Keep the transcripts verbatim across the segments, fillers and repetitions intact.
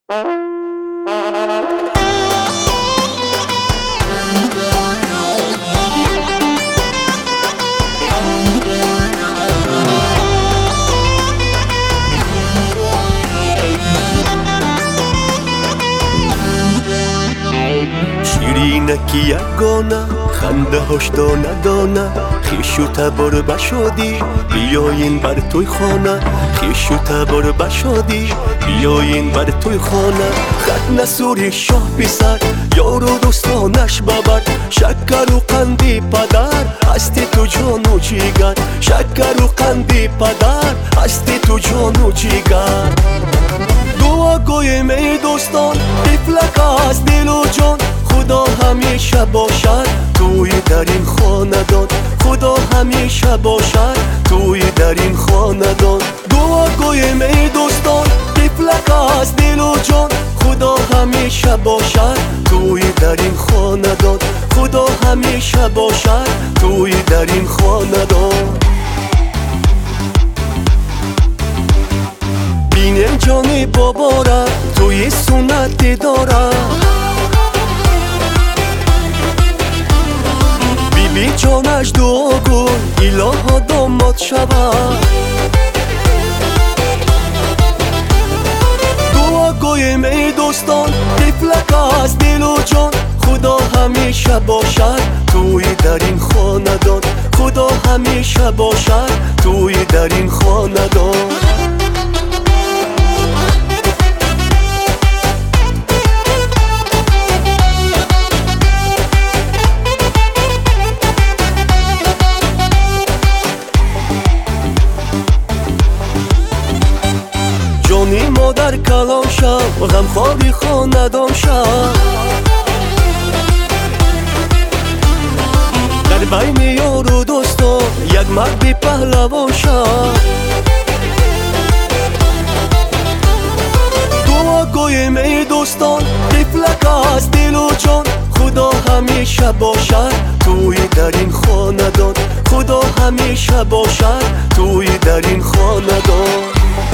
شیرینکی یگانه خنده هاش دانه دانه خویش و تبار بشادی بیاین بر توی خانه خویش و تبار بشادی بیاین بر توی خانه خط نسوری شاه پسر یار و دوستانش ببر شکر و قندی پدر هستی تو جان و جیگر شکر و قندی پدر هستی تو جان و جیگر دعا گویم ای دوستان طفلک از دل و جان خدا همیشه باشد توی در این خاندان خدا همیشه باشد توی در این خاندان دعا گویم ای دوستان طفلک از دل و جان خدا همیشه باشد توی در این خاندان خدا همیشه باشد توی در این خاندان بینم جان بابا را توی سنت داره بی بی جانش دعا کن الها داماد شود دعا گویم ای دوستان طفلک از دل و جان خدا همیشه باشد توی در این خاندان خدا همیشه باشد توی در این خاندان جانی مادر کلام شم غمخواری خاندان شم در بین یار و دوستان یک مرد پهلوان شم دعا گویم ای دوستان طفلک از دل و جان خدا همیشه باشد توی در این خاندان خدا همیشه باشد توی در این خاندان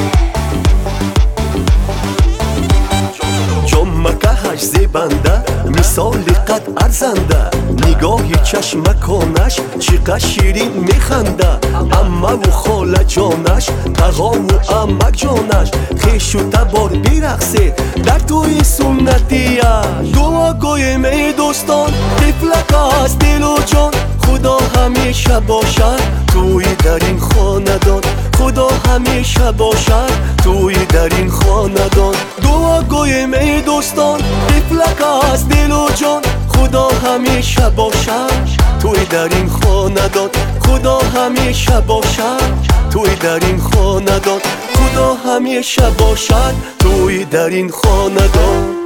جمکهش زیبنده مثال قد ارزنده نگاه چشمکانش چقدر شیرین میخنده امه و خاله جانش تقا و امک جانش خویش و تبار بیرقصه در توی سنتیه دعا گویم ای دوستان طفلک از دل و جان خدا همیشه باشد توی در این خاندان خدا همیشه باشد توی در این خاندان دعا گویم ای دوستان طفلک از دل و جان خدا همیشه باشد توی در این خاندان خدا همیشه باشد توی در این خاندان خدا همیشه باشد توی در این خاندان